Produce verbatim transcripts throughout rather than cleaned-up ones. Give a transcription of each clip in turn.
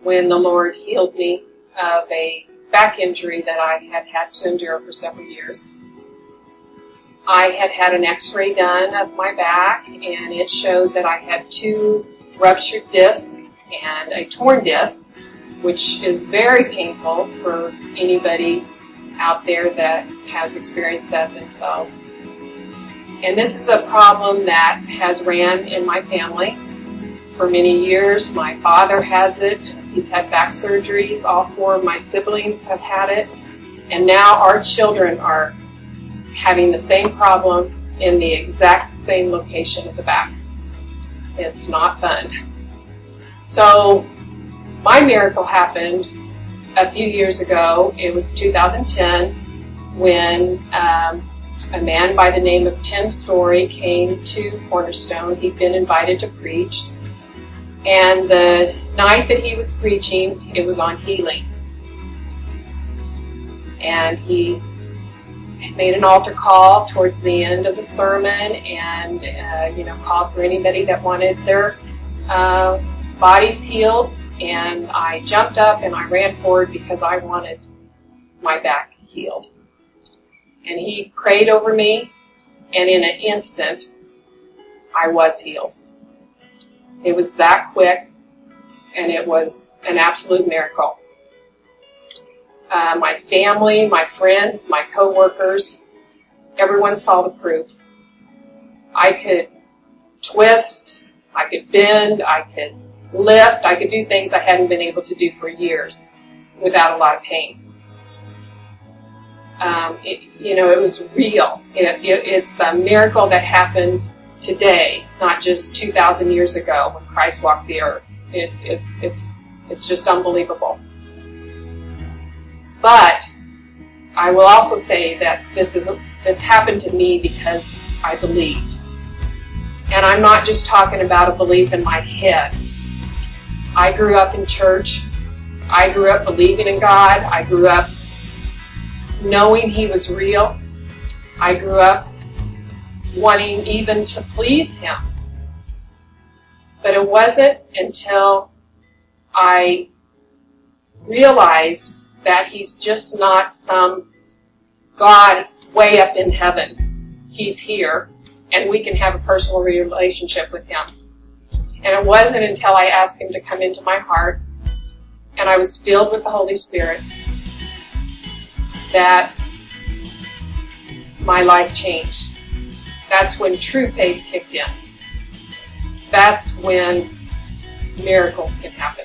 when the Lord healed me of a back injury that I had had to endure for several years. I had had an x-ray done of my back, and it showed that I had two ruptured discs and a torn disc, which is very painful for anybody out there that has experienced that themselves. And this is a problem that has ran in my family for many years. My father has it, and he's had back surgeries. All four of my siblings have had it. And now our children are having the same problem in the exact same location of the back. It's not fun. So my miracle happened a few years ago. It was two thousand ten when um, a man by the name of Tim Story came to Cornerstone. He'd been invited to preach. And the night that he was preaching, it was on healing. And he made an altar call towards the end of the sermon and, uh, you know, called for anybody that wanted their uh, bodies healed. And I jumped up and I ran forward because I wanted my back healed. And he prayed over me, and in an instant, I was healed. It was that quick, and it was an absolute miracle. Uh, my family, my friends, my coworkers, everyone saw the proof. I could twist, I could bend, I could lift, I could do things I hadn't been able to do for years without a lot of pain. Um, it, you know, it was real. It, it, it's a miracle that happened today, not just two thousand years ago when Christ walked the earth. It, it, it's, it's just unbelievable. But I will also say that this is this happened to me because I believed. And I'm not just talking about a belief in my head. I grew up in church. I grew up believing in God. I grew up knowing He was real. I grew up wanting even to please Him. But it wasn't until I realized that He's just not some God way up in heaven. He's here, and we can have a personal relationship with Him. And it wasn't until I asked Him to come into my heart, and I was filled with the Holy Spirit, that my life changed. That's when true faith kicked in. That's when miracles can happen.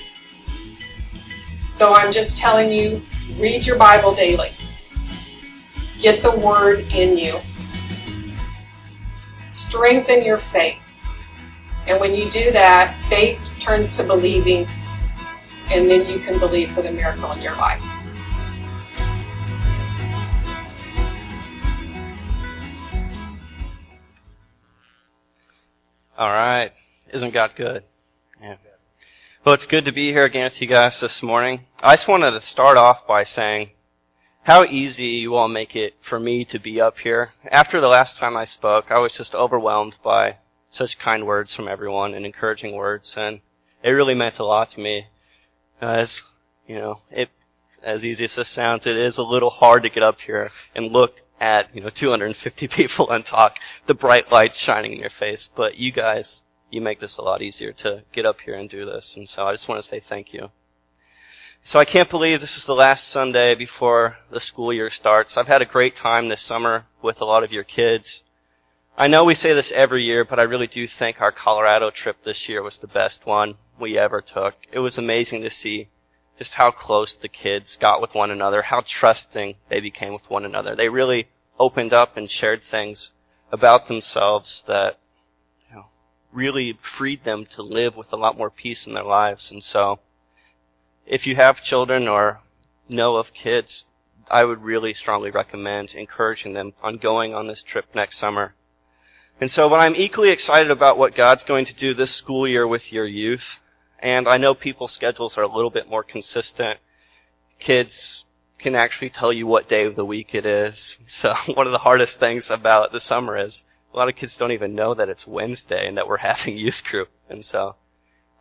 So I'm just telling you, read your Bible daily. Get the Word in you. Strengthen your faith. And when you do that, faith turns to believing, and then you can believe for the miracle in your life. All right. Isn't God good? Yeah. Well, it's good to be here again with you guys this morning. I just wanted to start off by saying how easy you all make it for me to be up here. After the last time I spoke, I was just overwhelmed by such kind words from everyone and encouraging words, and it really meant a lot to me. As, you know, it, as easy as this sounds, it is a little hard to get up here and look at, you know, two hundred fifty people and talk, the bright light shining in your face. But you guys, you make this a lot easier to get up here and do this. And so I just want to say thank you. So I can't believe this is the last Sunday before the school year starts. I've had a great time this summer with a lot of your kids. I know we say this every year, but I really do think our Colorado trip this year was the best one we ever took. It was amazing to see just how close the kids got with one another, how trusting they became with one another. They really opened up and shared things about themselves that, you know, really freed them to live with a lot more peace in their lives. And so, if you have children or know of kids, I would really strongly recommend encouraging them on going on this trip next summer. And so, but I'm equally excited about what God's going to do this school year with your youth. And I know people's schedules are a little bit more consistent. Kids can actually tell you what day of the week it is. So one of the hardest things about the summer is a lot of kids don't even know that it's Wednesday and that we're having youth group. And so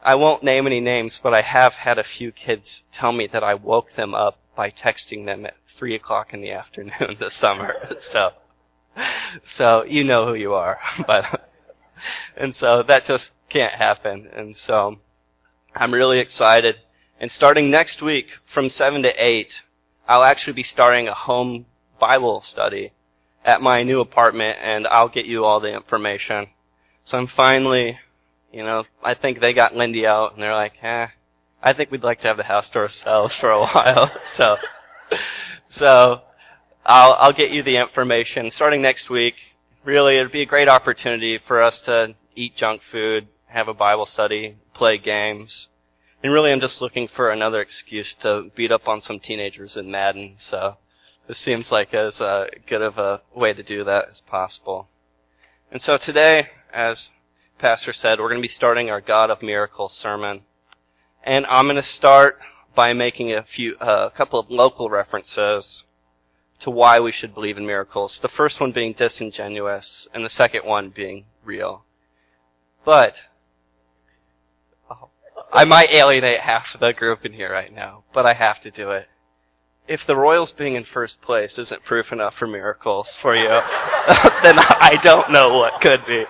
I won't name any names, but I have had a few kids tell me that I woke them up by texting them at three o'clock in the afternoon this summer. So, so you know who you are. But, and so that just can't happen. And so I'm really excited. And starting next week from seven to eight, I'll actually be starting a home Bible study at my new apartment, and I'll get you all the information. So I'm finally, you know, I think they got Lindy out, and they're like, eh, I think we'd like to have the house to ourselves for a while. So, so I'll, I'll get you the information. Starting next week, really, it'd be a great opportunity for us to eat junk food, have a Bible study, play games. And really, I'm just looking for another excuse to beat up on some teenagers in Madden. So this seems like as uh, good of a way to do that as possible. And so today, as Pastor said, we're going to be starting our God of Miracles sermon. And I'm going to start by making a few, a uh, couple of local references to why we should believe in miracles. The first one being disingenuous, and the second one being real. But oh, I might alienate half of the group in here right now, but I have to do it. If the Royals being in first place isn't proof enough for miracles for you, then I don't know what could be.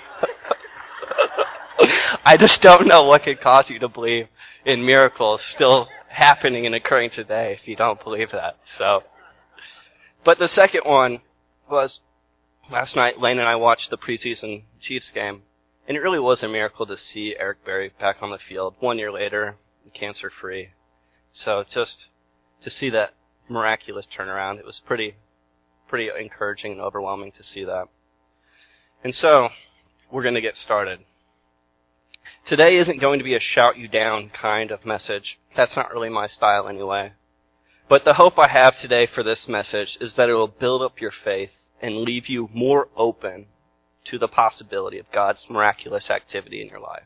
I just don't know what could cause you to believe in miracles still happening and occurring today if you don't believe that. So, but the second one was last night, Lane and I watched the preseason Chiefs game, and it really was a miracle to see Eric Berry back on the field one year later, cancer-free. So just to see that miraculous turnaround, it was pretty, pretty encouraging and overwhelming to see that. And so, we're going to get started. Today isn't going to be a shout you down kind of message. That's not really my style anyway. But the hope I have today for this message is that it will build up your faith and leave you more open to the possibility of God's miraculous activity in your life.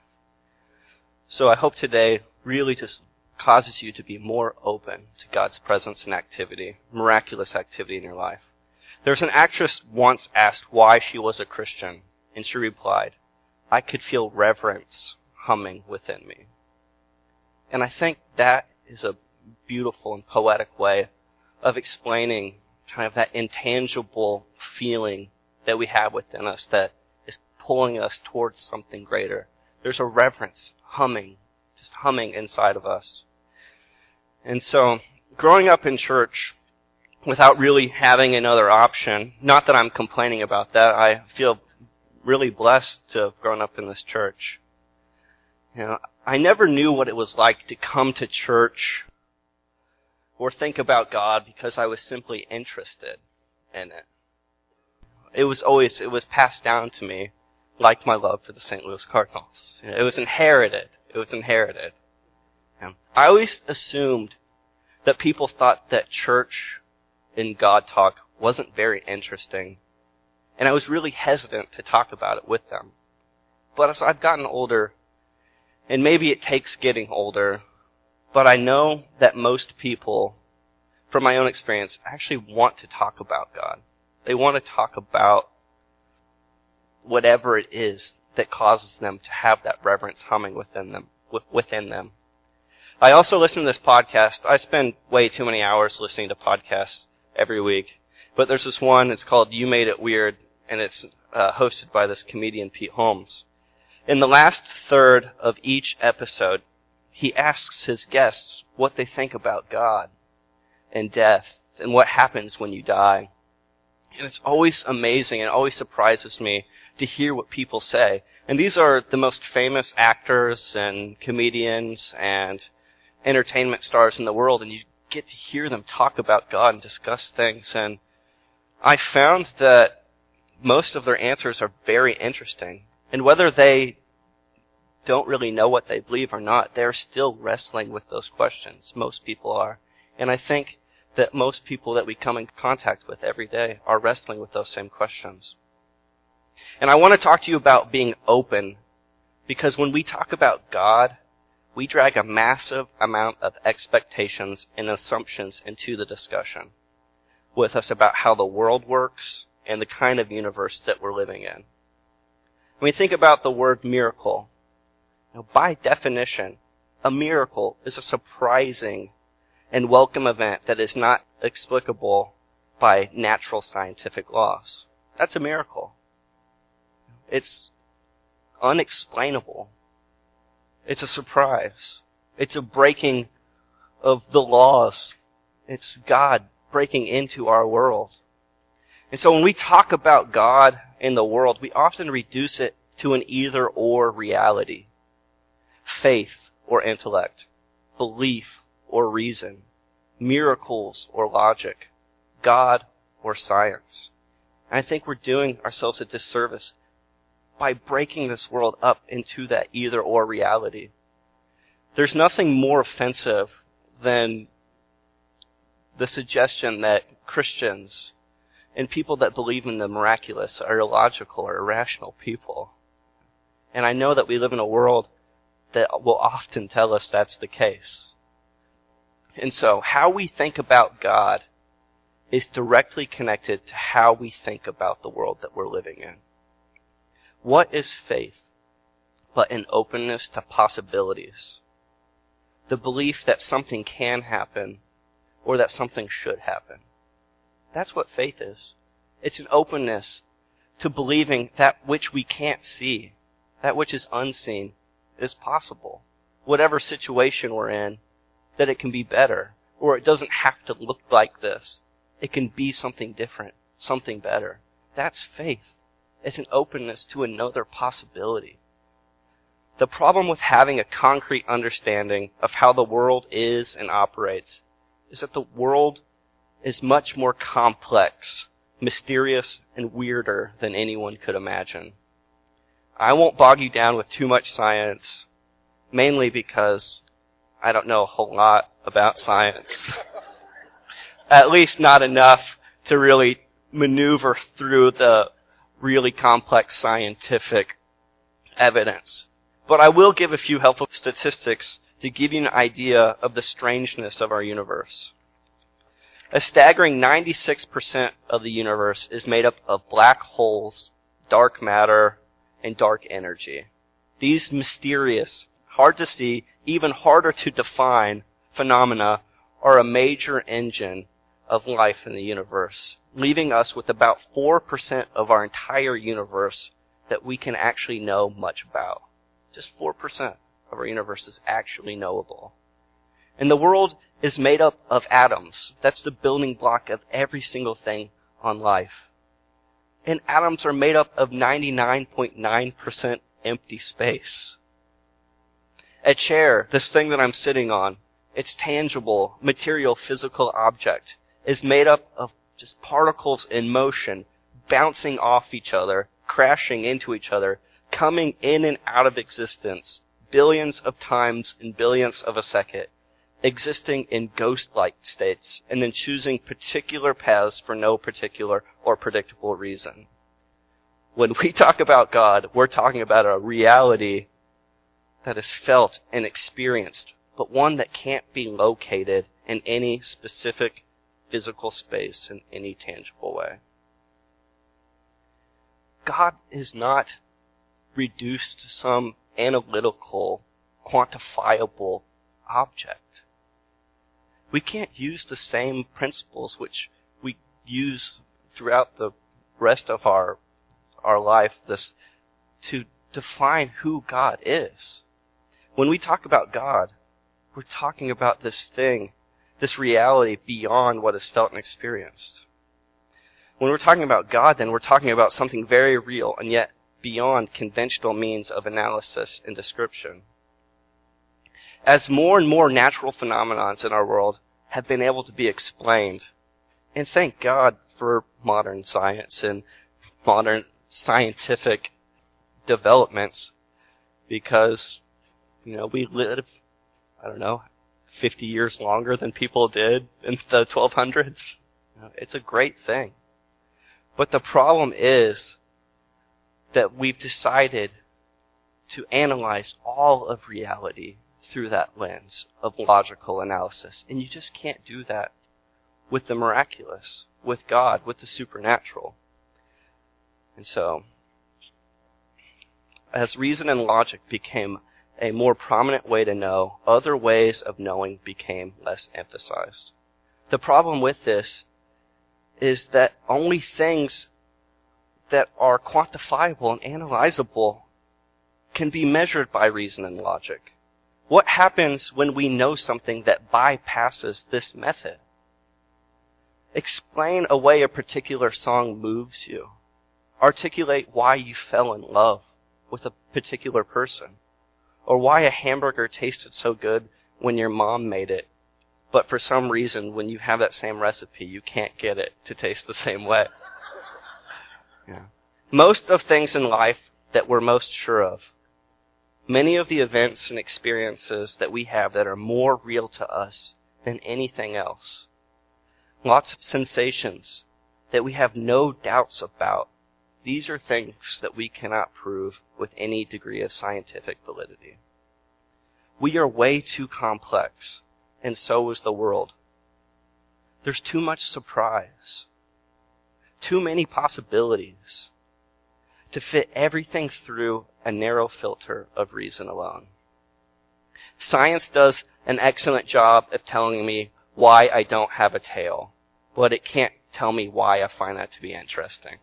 So I hope today really just causes you to be more open to God's presence and activity, miraculous activity in your life. There's an actress once asked why she was a Christian, and she replied, I could feel reverence humming within me. And I think that is a beautiful and poetic way of explaining kind of that intangible feeling that we have within us that is pulling us towards something greater. There's a reverence humming, just humming inside of us. And so, growing up in church without really having another option, not that I'm complaining about that, I feel really blessed to have grown up in this church. You know, I never knew what it was like to come to church or think about God because I was simply interested in it. It was always, it was passed down to me like my love for the Saint Louis Cardinals. You know, it was inherited. It was inherited. You know, I always assumed that people thought that church and God talk wasn't very interesting. And I was really hesitant to talk about it with them. But as I've gotten older, and maybe it takes getting older, but I know that most people, from my own experience, actually want to talk about God. They want to talk about whatever it is that causes them to have that reverence humming within them. Within them. I also listen to this podcast. I spend way too many hours listening to podcasts every week. But there's this one, it's called You Made It Weird, and it's uh, hosted by this comedian, Pete Holmes. In the last third of each episode, he asks his guests what they think about God and death and what happens when you die. And it's always amazing and always surprises me to hear what people say. And these are the most famous actors and comedians and entertainment stars in the world, and you get to hear them talk about God and discuss things. And I found that most of their answers are very interesting. And whether they don't really know what they believe or not, they're still wrestling with those questions. Most people are. And I think that most people that we come in contact with every day are wrestling with those same questions. And I want to talk to you about being open, because when we talk about God, we drag a massive amount of expectations and assumptions into the discussion with us about how the world works and the kind of universe that we're living in. When we think about the word miracle, Now, by definition, a miracle is a surprising and welcome event that is not explicable by natural scientific laws. That's a miracle. It's unexplainable. It's a surprise. It's a breaking of the laws. It's God breaking into our world. And so when we talk about God in the world, we often reduce it to an either-or reality. Faith or intellect, belief or reason, miracles or logic, God or science. And I think we're doing ourselves a disservice by breaking this world up into that either-or reality. There's nothing more offensive than the suggestion that Christians and people that believe in the miraculous are illogical or irrational people. And I know that we live in a world that will often tell us that's the case. And so, how we think about God is directly connected to how we think about the world that we're living in. What is faith but an openness to possibilities? The belief that something can happen or that something should happen. That's what faith is. It's an openness to believing that which we can't see, that which is unseen, is possible. Whatever situation we're in, that it can be better, or it doesn't have to look like this. It can be something different, something better. That's faith. It's an openness to another possibility. The problem with having a concrete understanding of how the world is and operates is that the world is much more complex, mysterious, and weirder than anyone could imagine. I won't bog you down with too much science, mainly because I don't know a whole lot about science. At least not enough to really maneuver through the really complex scientific evidence. But I will give a few helpful statistics to give you an idea of the strangeness of our universe. A staggering ninety-six percent of the universe is made up of black holes, dark matter, and dark energy. These mysterious, hard to see, even harder to define phenomena are a major engine of life in the universe, leaving us with about four percent of our entire universe that we can actually know much about. Just four percent of our universe is actually knowable. And the world is made up of atoms. That's the building block of every single thing on life. And atoms are made up of ninety-nine point nine percent empty space. A chair, this thing that I'm sitting on, its tangible, material, physical object, is made up of just particles in motion, bouncing off each other, crashing into each other, coming in and out of existence, billions of times in billions of a second, existing in ghost-like states, and then choosing particular paths for no particular or predictable reason. When we talk about God, we're talking about a reality that is felt and experienced, but one that can't be located in any specific physical space in any tangible way. God is not reduced to some analytical, quantifiable object. We can't use the same principles which we use throughout the rest of our our life this to define who God is. When we talk about God, we're talking about this thing, this reality beyond what is felt and experienced. When we're talking about God, then we're talking about something very real and yet beyond conventional means of analysis and description. As more and more natural phenomena in our world have been able to be explained, and thank God for modern science and modern scientific developments, because, you know, we live, I don't know, fifty years longer than people did in the twelve hundreds. You know, it's a great thing. But the problem is that we've decided to analyze all of reality through that lens of logical analysis. And you just can't do that with the miraculous, with God, with the supernatural. And so, as reason and logic became a more prominent way to know, other ways of knowing became less emphasized. The problem with this is that only things that are quantifiable and analyzable can be measured by reason and logic. What happens when we know something that bypasses this method? Explain a way a particular song moves you. Articulate why you fell in love with a particular person, or why a hamburger tasted so good when your mom made it, but for some reason when you have that same recipe you can't get it to taste the same way. Yeah. Most of things in life that we're most sure of, many of the events and experiences that we have that are more real to us than anything else, lots of sensations that we have no doubts about, these are things that we cannot prove with any degree of scientific validity. We are way too complex, and so is the world. There's too much surprise, too many possibilities to fit everything through a narrow filter of reason alone. Science does an excellent job of telling me why I don't have a tail, but it can't tell me why I find that to be interesting.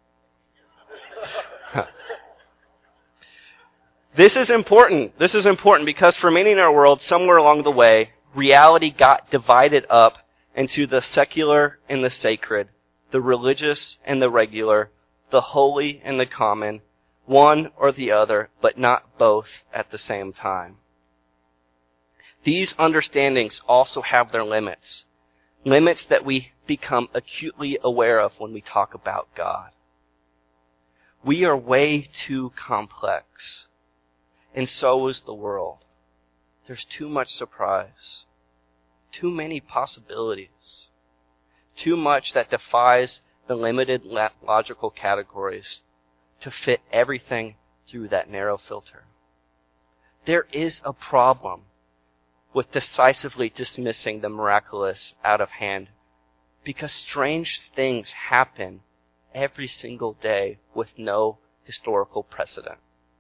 This is important. This is important because for many in our world, somewhere along the way, reality got divided up into the secular and the sacred, the religious and the regular, the holy and the common, one or the other, but not both at the same time. These understandings also have their limits, limits that we become acutely aware of when we talk about God. We are way too complex, and so is the world. There's too much surprise, too many possibilities, too much that defies the limited logical categories to fit everything through that narrow filter. There is a problem with decisively dismissing the miraculous out of hand because strange things happen every single day with no historical precedent.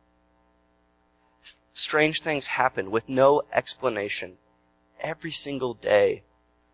Strange things happen with no explanation every single day,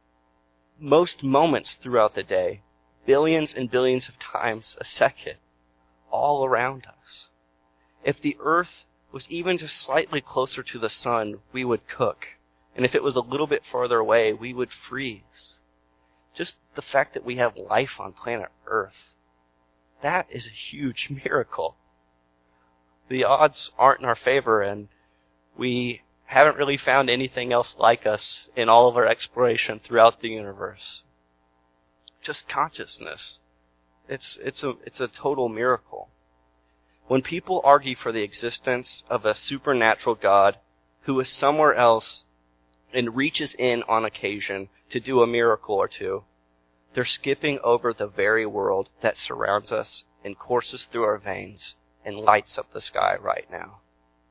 most moments throughout the day, billions and billions of times a second, all around us. If the earth was even just slightly closer to the sun, we would cook. And if it was a little bit farther away, we would freeze. Just the fact that we have life on planet Earth, that is a huge miracle. The odds aren't in our favor, and we haven't really found anything else like us in all of our exploration throughout the universe. Just consciousness. It's, it's a, it's a total miracle. When people argue for the existence of a supernatural God who is somewhere else and reaches in on occasion to do a miracle or two, they're skipping over the very world that surrounds us and courses through our veins and lights up the sky right now.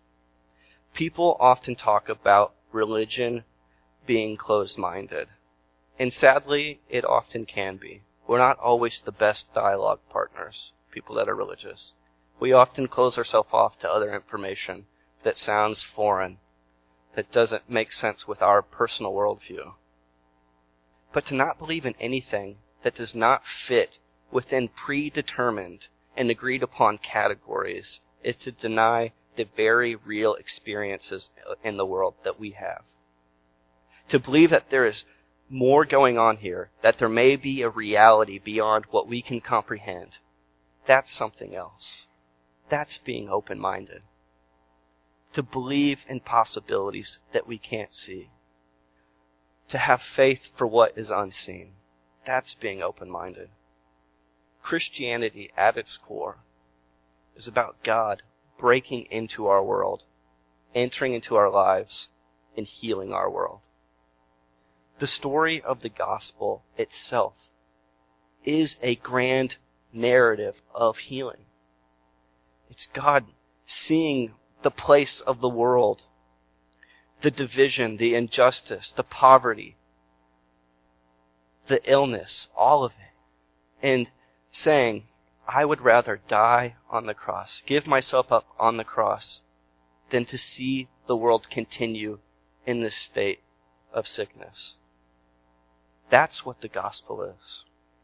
People often talk about religion being closed-minded, and sadly, it often can be. We're not always the best dialogue partners, people that are religious. We often close ourselves off to other information that sounds foreign, that doesn't make sense with our personal worldview. But to not believe in anything that does not fit within predetermined and agreed upon categories is to deny the very real experiences in the world that we have. To believe that there is more going on here, that there may be a reality beyond what we can comprehend, that's something else. That's being open-minded. To believe in possibilities that we can't see. To have faith for what is unseen. That's being open-minded. Christianity, at its core, is about God breaking into our world, entering into our lives, and healing our world. The story of the gospel itself is a grand narrative of healing. It's God seeing the place of the world, the division, the injustice, the poverty, the illness, all of it, and saying, I would rather die on the cross, give myself up on the cross, than to see the world continue in this state of sickness. That's what the gospel is.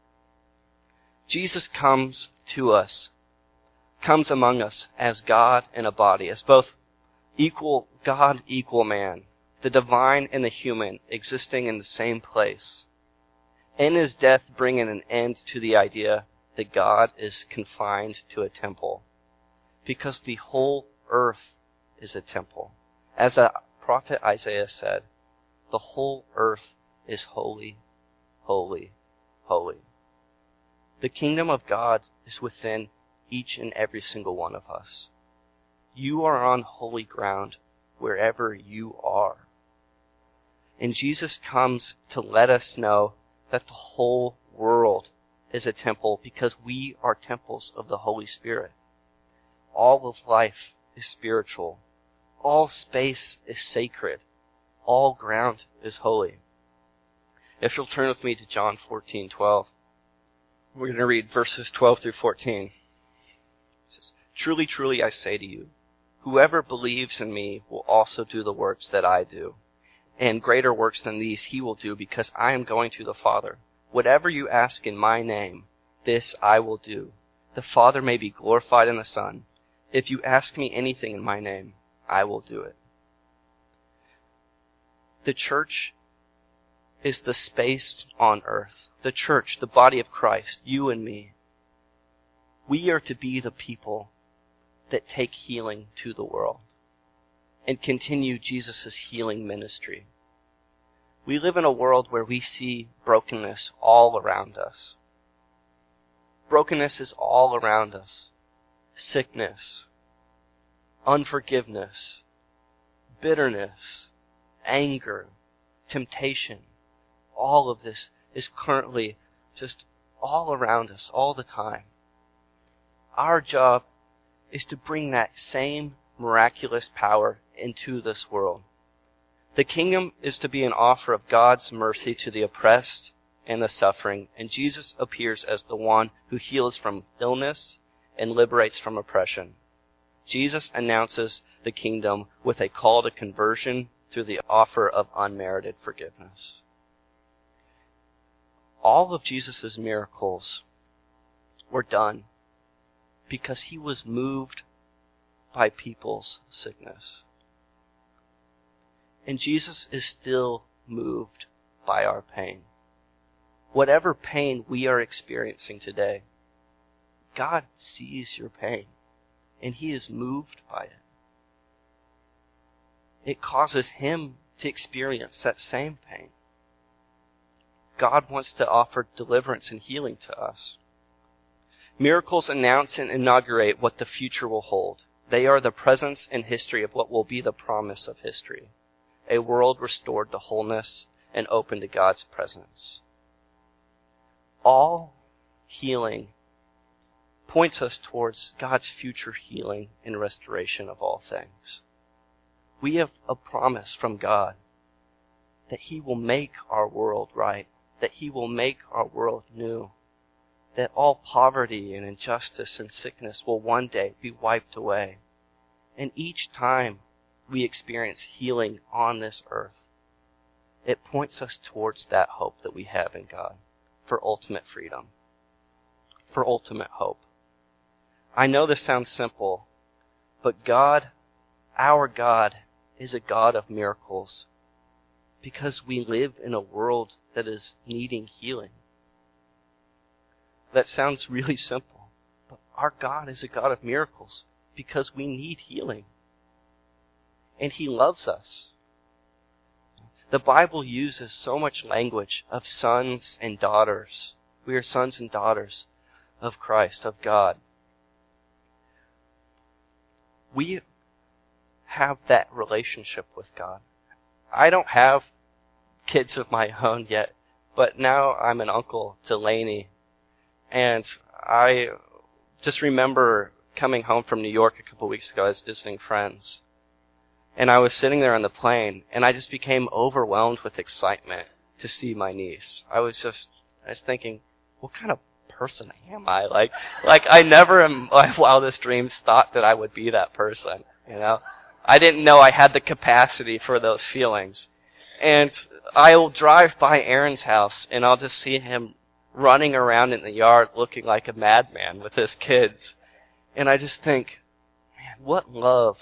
Jesus comes to us, comes among us as God in a body, as both equal God, equal man, the divine and the human existing in the same place. In his death, bringing an end to the idea that God is confined to a temple, because the whole earth is a temple. As the prophet Isaiah said, the whole earth is holy, holy, holy. The kingdom of God is within each and every single one of us. You are on holy ground wherever you are. And Jesus comes to let us know that the whole world is a temple because we are temples of the Holy Spirit. All of life is spiritual. All space is sacred. All ground is holy. If you'll turn with me to John fourteen twelve, we're going to read verses twelve through fourteen. It says, "Truly, truly, I say to you, whoever believes in me will also do the works that I do. And greater works than these he will do, because I am going to the Father. Whatever you ask in my name, this I will do. The Father may be glorified in the Son. If you ask me anything in my name, I will do it." The church is the space on earth. The church, the body of Christ, you and me. We are to be the people that take healing to the world and continue Jesus' healing ministry. We live in a world where we see brokenness all around us. Brokenness is all around us. Sickness, unforgiveness, bitterness, anger, temptation. All of this is currently just all around us all the time. Our job is to bring that same miraculous power into this world. The kingdom is to be an offer of God's mercy to the oppressed and the suffering, and Jesus appears as the one who heals from illness and liberates from oppression. Jesus announces the kingdom with a call to conversion through the offer of unmerited forgiveness. All of Jesus' miracles were done because he was moved by people's sickness. And Jesus is still moved by our pain. Whatever pain we are experiencing today, God sees your pain, and he is moved by it. It causes him to experience that same pain. God wants to offer deliverance and healing to us. Miracles announce and inaugurate what the future will hold. They are the presence and history of what will be the promise of history. A world restored to wholeness and open to God's presence. All healing points us towards God's future healing and restoration of all things. We have a promise from God that he will make our world right, that he will make our world new, that all poverty and injustice and sickness will one day be wiped away. And each time we experience healing on this earth, it points us towards that hope that we have in God for ultimate freedom, for ultimate hope. I know this sounds simple, but God, our God, is a God of miracles because we live in a world that is needing healing. That sounds really simple, but our God is a God of miracles because we need healing. And he loves us. The Bible uses so much language of sons and daughters. We are sons and daughters of Christ, of God. We have that relationship with God. I don't have kids of my own yet, but now I'm an uncle to Lainey. And I just remember coming home from New York a couple weeks ago. I was visiting friends. And I was sitting there on the plane, and I just became overwhelmed with excitement to see my niece. I was just, I was thinking, what kind of person am I? Like, like I never in my wildest dreams thought that I would be that person, you know? I didn't know I had the capacity for those feelings. And I'll drive by Aaron's house, and I'll just see him running around in the yard looking like a madman with his kids. And I just think, man, what love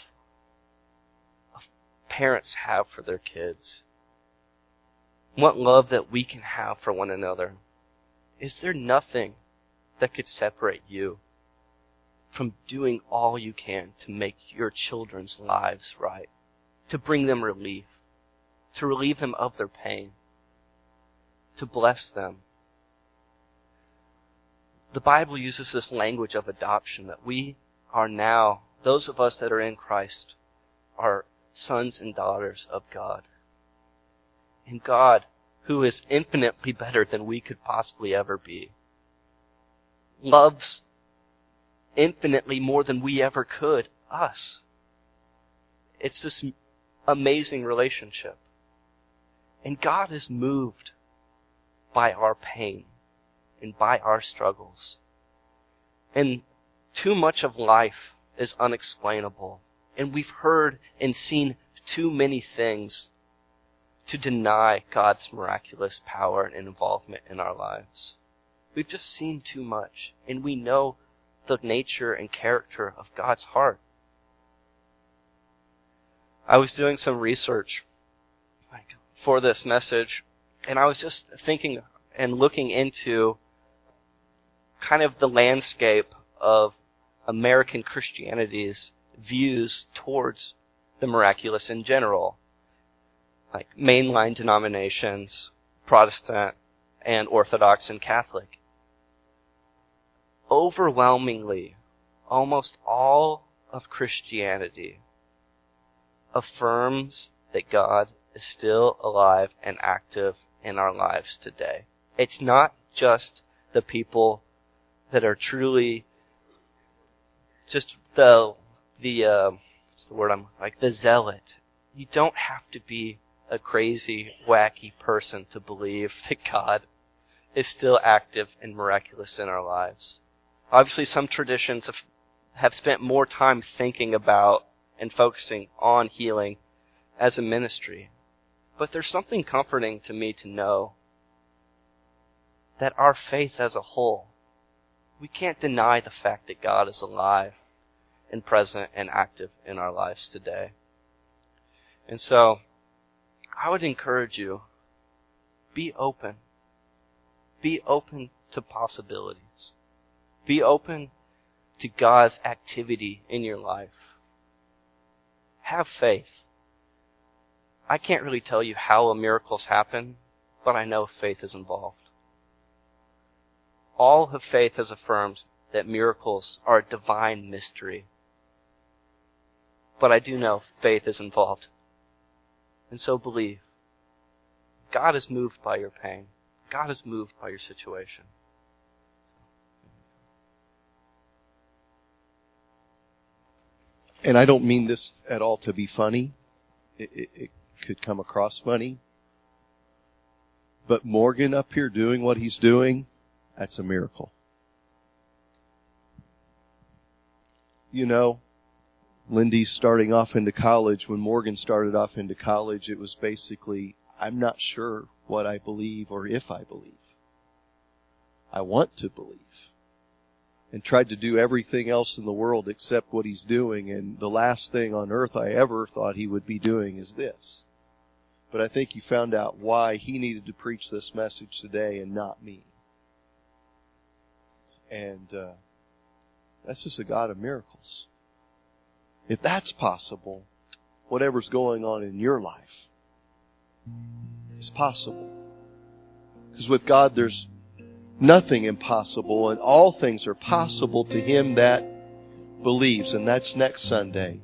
parents have for their kids. What love that we can have for one another. Is there nothing that could separate you from doing all you can to make your children's lives right, to bring them relief, to relieve them of their pain, to bless them? The Bible uses this language of adoption, that we are now, those of us that are in Christ, are sons and daughters of God. And God, who is infinitely better than we could possibly ever be, loves infinitely more than we ever could us. It's this amazing relationship. And God is moved by our pain and by our struggles. And too much of life is unexplainable. And we've heard and seen too many things to deny God's miraculous power and involvement in our lives. We've just seen too much, and we know the nature and character of God's heart. I was doing some research for this message, and I was just thinking and looking into kind of the landscape of American Christianity's views towards the miraculous in general, like mainline denominations, Protestant and Orthodox and Catholic. Overwhelmingly, almost all of Christianity affirms that God is still alive and active in our lives today. It's not just the people that are truly just the the uh, what's the word I'm like the zealot. You don't have to be a crazy, wacky person to believe that God is still active and miraculous in our lives. Obviously, some traditions have, have spent more time thinking about and focusing on healing as a ministry. But there's something comforting to me to know that our faith as a whole, we can't deny the fact that God is alive and present and active in our lives today. And so, I would encourage you, be open. Be open to possibilities. Be open to God's activity in your life. Have faith. I can't really tell you how miracles happen, but I know faith is involved. All of faith has affirmed that miracles are a divine mystery. But I do know faith is involved. And so believe. God is moved by your pain. God is moved by your situation. And I don't mean this at all to be funny. It, it, it could come across funny. But Morgan up here doing what he's doing, that's a miracle. You know, Lindy's starting off into college. When Morgan started off into college, it was basically, I'm not sure what I believe or if I believe. I want to believe. And tried to do everything else in the world except what he's doing. And the last thing on earth I ever thought he would be doing is this. But I think you found out why he needed to preach this message today and not me. And uh, that's just a God of miracles. If that's possible, whatever's going on in your life is possible. Because with God there's nothing impossible, and all things are possible to him that believes. And that's next Sunday.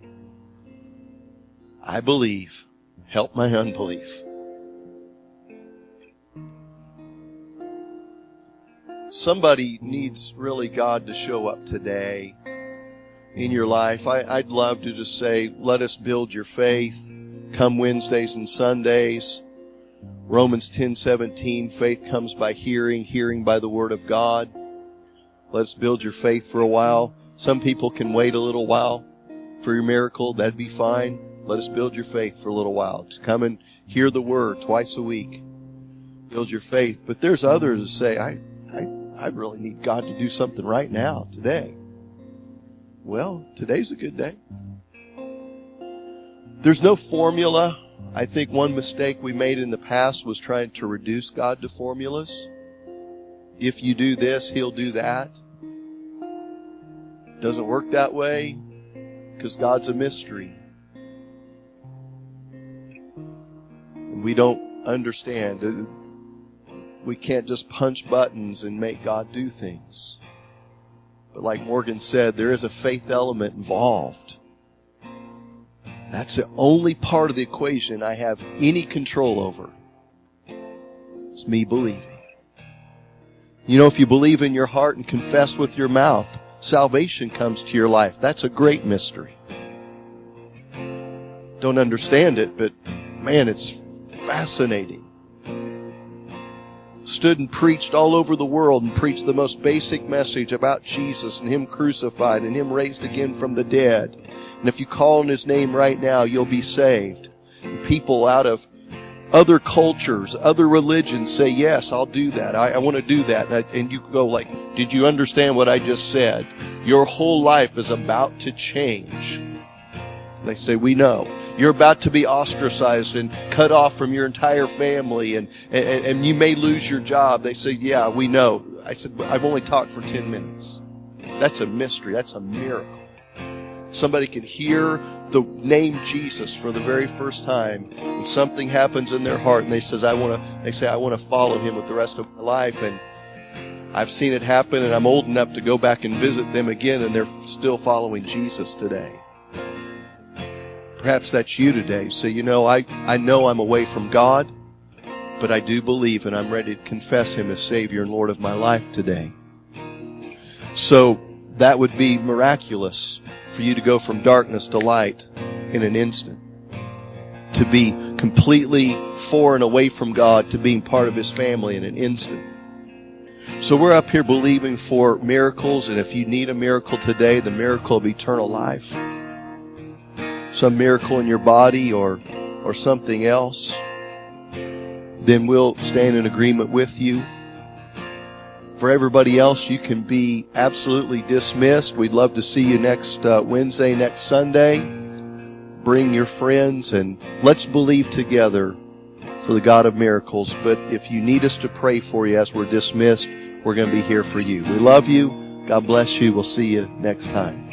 I believe. Help my unbelief. Somebody needs really God to show up today in your life. I, I'd love to just say, let us build your faith. Come Wednesdays and Sundays. Romans ten seventeen, faith comes by hearing, hearing by the Word of God. Let's build your faith for a while. Some people can wait a little while. for your miracle, that'd be fine. Let us build your faith for a little while. To come and hear the Word twice a week. Build your faith. But there's others that say, I, I, I really need God to do something right now, today. Well, today's a good day. There's no formula. I think one mistake we made in the past was trying to reduce God to formulas. If you do this, He'll do that. Doesn't work that way because God's a mystery. And we don't understand. We can't just punch buttons and make God do things. But like Morgan said, there is a faith element involved. That's the only part of the equation I have any control over. It's me believing. You know, if you believe in your heart and confess with your mouth, salvation comes to your life. That's a great mystery. Don't understand it, but man, it's fascinating. Stood and preached all over the world and preached the most basic message about Jesus and Him crucified and Him raised again from the dead. And if you call on His name right now, you'll be saved. And people out of other cultures, other religions say, yes, I'll do that. I, I want to do that. And, I, and you go like, did you understand what I just said? Your whole life is about to change. And they say, we know. You're about to be ostracized and cut off from your entire family, and, and, and you may lose your job. They say, yeah, we know. I said, I've only talked for ten minutes. That's a mystery. That's a miracle. Somebody can hear the name Jesus for the very first time, and something happens in their heart, and they says, I want to. They say, I want to follow Him with the rest of my life. And I've seen it happen, and I'm old enough to go back and visit them again, and they're still following Jesus today. Perhaps that's you today. So, you know, I, I know I'm away from God, but I do believe and I'm ready to confess Him as Savior and Lord of my life today. So that would be miraculous for you to go from darkness to light in an instant. To be completely for and away from God to being part of His family in an instant. So we're up here believing for miracles, and if you need a miracle today, the miracle of eternal life, some miracle in your body or or something else, then we'll stand in agreement with you. For everybody else, you can be absolutely dismissed. We'd love to see you next uh, Wednesday, next Sunday. Bring your friends and let's believe together for the God of miracles. But if you need us to pray for you as we're dismissed, we're going to be here for you. We love you. God bless you. We'll see you next time.